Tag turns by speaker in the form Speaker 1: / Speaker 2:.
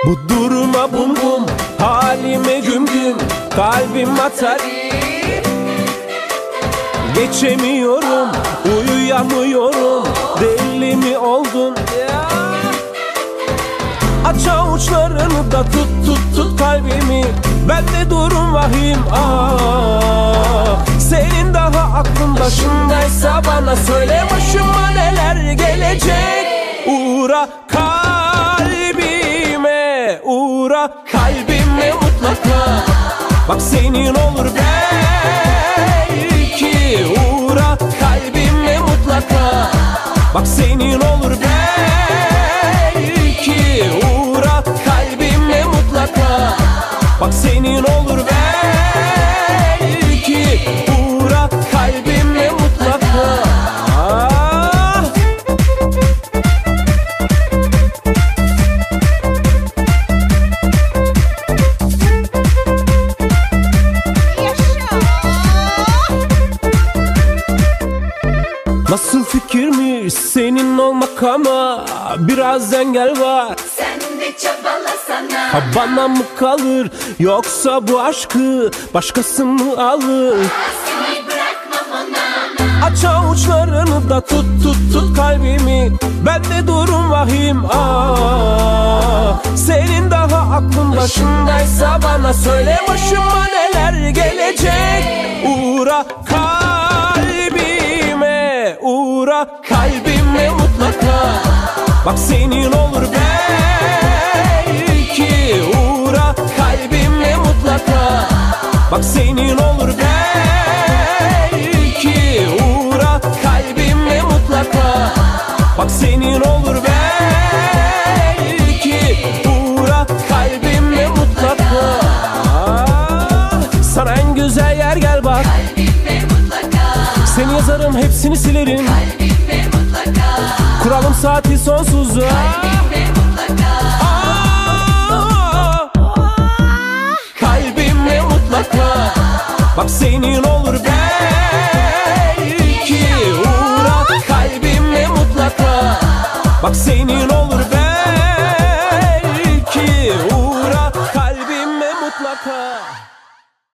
Speaker 1: Bu duruma bum bum, halime güm güm, kalbim atar. Geçemiyorum, uyuyamıyorum, deli mi oldun? Aç avuçlarını da tut kalbimi, bende durum vahim. Senin daha aklın başındaysa bana söyle, başıma neler gelecek. Uğra kalbime, uğra kalbime mutlaka. Bak senin olur belki. Uğra kalbime mutlaka. Bak senin olur belki. Uğra kalbime mutlaka. Bak senin olur belki. Uğra kalbime mutlaka. Nasıl fikirmiş senin olmak ama biraz engel var.
Speaker 2: Sen de çabalasana.
Speaker 1: Ha bana mı kalır yoksa bu aşkı başkası mı alır?
Speaker 2: Seni bırakmam ona.
Speaker 1: Aç avuçlarını da tut kalbimi, bende durum vahim. Senin daha aklın başındaysa bana söyle, başıma neler gelecek. Uğra kalbime, uğra kalbime mutlaka. Bak senin olur belki. Uğra kalbime mutlaka. Bak senin olur belki. Uğra kalbime mutlaka. Bak senin olur belki. Uğra kalbime mutlaka. Sana en güzel yer gel bak.
Speaker 2: Kalbime mutlaka.
Speaker 1: Seni yazarım, hepsini silerim.
Speaker 2: Kalbime mutlaka.
Speaker 1: Kuralım saati sonsuzluğa.
Speaker 2: Kalbime mutlaka.
Speaker 1: Kalbime mutlaka. Bak senin olur belki. Uğra kalbime mutlaka. Bak senin olur belki.